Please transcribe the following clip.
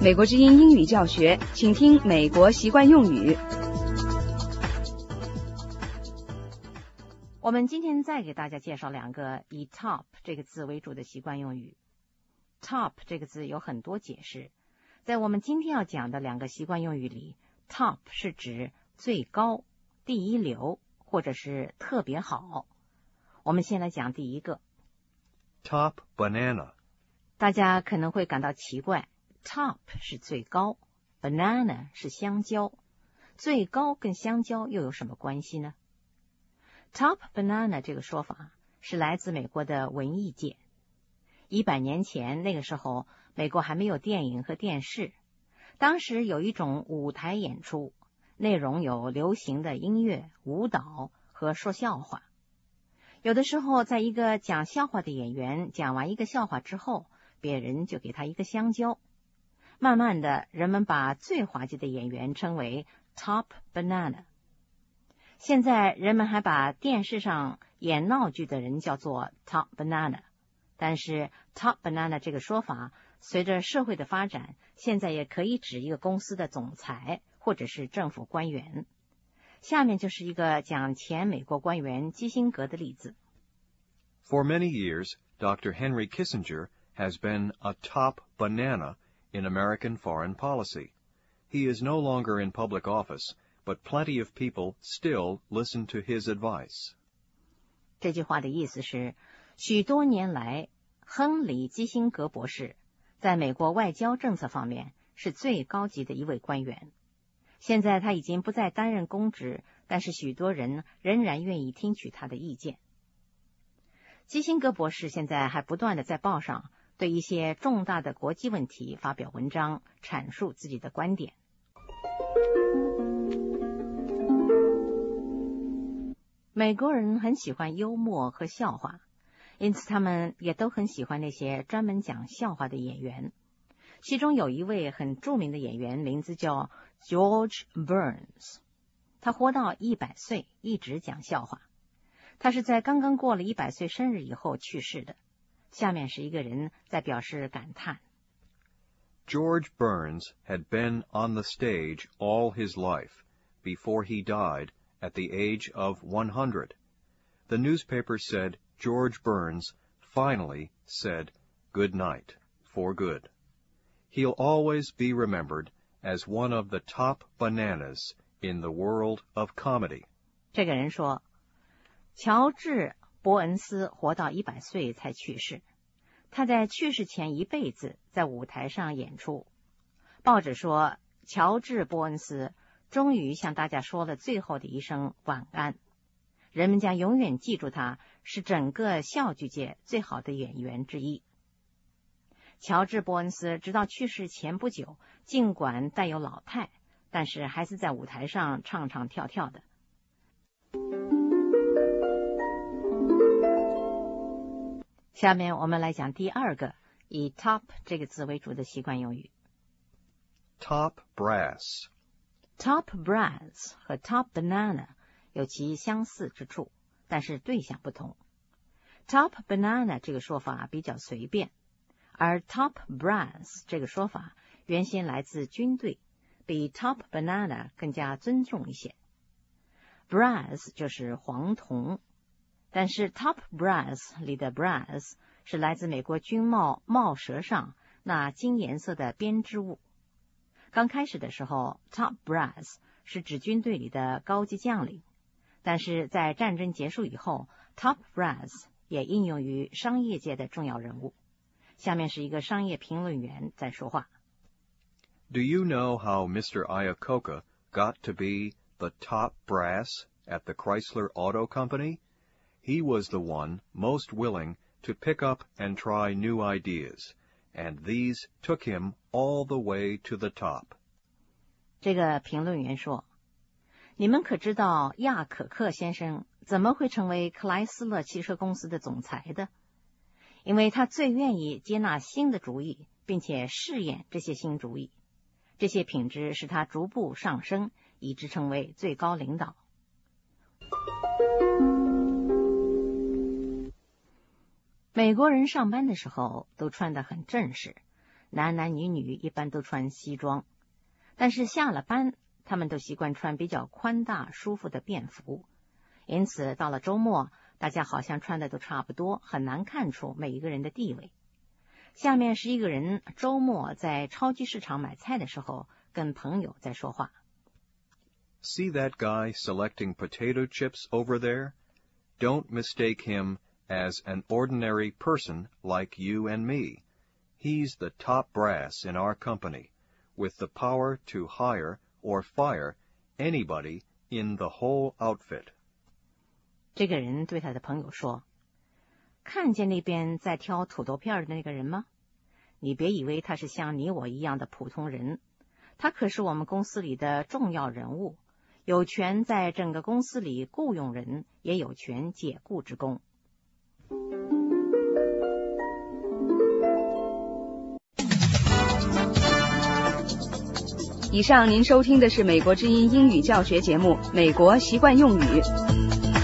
美国之音英语教学，请听美国习惯用语。 我们今天再给大家介绍两个以 top 这个字为主的习惯用语。top 这个字有很多解释，在我们今天要讲的两个习惯用语里， top 是指最高、第一流或者是特别好。我们先来讲第一个 Top banana。 大家可能会感到奇怪， top 是最高， banana 是香蕉，最高跟香蕉又有什么关系呢？ Top banana 这个说法是来自美国的文艺界。100年前，那个时候美国还没有电影和电视，当时有一种舞台演出，内容有流行的音乐、舞蹈和说笑话。有的时候在一个讲笑话的演员讲完一个笑话之后，别人就给他一个香蕉。慢慢的，人们把最滑稽的演员称为 Top banana。现在人们还把电视上演闹剧的人叫做 Top banana， 但是 Top banana 这个说法随着社会的发展，现在也可以指一个公司的总裁或者是政府官员。下面就是一个讲前美国官员基辛格的例子。 For many years, Dr. Henry Kissinger has been a top banana in American foreign policy. He is no longer in public office,But plenty of people still listen to his advice. 这句话的意思是，许多年来，亨利·基辛格博士在美国外交政策方面是最高级的一位官员。现在他已经不再担任公职，但是许多人仍然愿意听取他的意见。基辛格博士现在还不断地在报上对一些重大的国际问题发表文章，阐述自己的观点。美国人很喜欢幽默和笑话，因此他们也都很喜欢那些专门讲笑话的演员。其中有一位很著名的演员，名字叫 George Burns， 他活到100岁，一直讲笑话。他是在刚刚过了100岁生日以后去世的。下面是一个人在表示感叹。 George Burns had been on the stage all his life before he died.At the age of 100, the newspaper said George Burns finally said good night for good. He'll always be remembered as one of the top bananas in the world of comedy. 这个人说，乔治·伯恩斯活到100岁才去世，他在去世前一辈子在舞台上演出。报纸说，乔治·伯恩斯终于向大家说了最后的一声晚安，人们将永远记住他是整个笑剧界最好的演员之一。乔治·伯恩斯直到去世前不久，尽管带有老态，但是还是在舞台上唱唱跳跳的。下面我们来讲第二个以 top 这个字为主的习惯用语。 Top brass。Top brass 和 top banana 有其相似之处，但是对象不同。top banana 这个说法比较随便，而 top brass 这个说法原先来自军队，比 top banana 更加尊重一些。brass 就是黄铜，但是 top brass 里的 brass 是来自美国军帽帽舌上那金颜色的编织物。刚开始的时候 top brass 是指军队里的高级将领，但是在战争结束以后 top brass 也应用于商业界的重要人物。下面是一个商业评论员在说话。 Do you know how Mr. Iacocca got to be the top brass at the Chrysler Auto Company? He was the one most willing to pick up and try new ideas.And these took him all the way to the top. 这个评论员说，你们可知道亚可克先生怎么会成为克莱斯勒汽车公司的总裁的？因为他最愿意接纳新的主意，并且试验这些新主意。这些品质使他逐步上升，以致成为最高领导。美国人上班的时候都穿得很正式， 男男女女一般都穿西装，但是下了班，他们都习惯穿比较宽大舒服的便服，因此到了周末，大家好像穿的都差不多，很难看出每一个人的地位。下面是一个人周末在超级市场买菜的时候，跟朋友在说话。 See that guy selecting potato chips over there? Don't mistake him as an ordinary person like you and me. He's the top brass in our company, with the power to hire or fire anybody in the whole outfit. 这个人对他的朋友说，看见那边在挑土豆片的那个人吗？你别以为他是像你我一样的普通人，他可是我们公司里的重要人物，有权在整个公司里雇佣人，也有权解雇之功。 以上您收听的是美国之音英语教学节目《美国习惯用语》。